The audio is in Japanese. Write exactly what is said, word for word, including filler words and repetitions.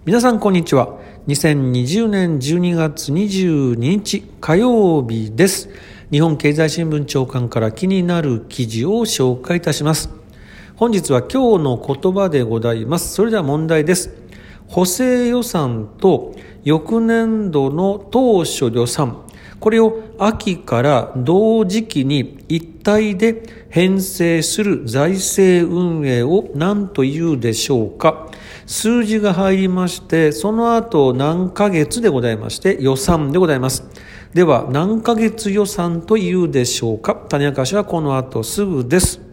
皆さんこんにちは。にせんにじゅうねんじゅうにがつにじゅうににち火曜日です。日本経済新聞長官から気になる記事を紹介いたします。本日は今日の言葉でございます。それでは問題です。補正予算と翌年度の当初予算、これを秋から同時期に一体で編成する財政運営を何というでしょうか。数字が入りまして、その後何ヶ月でございまして予算でございます。では何ヶ月予算というでしょうか。種明かしはこの後すぐです。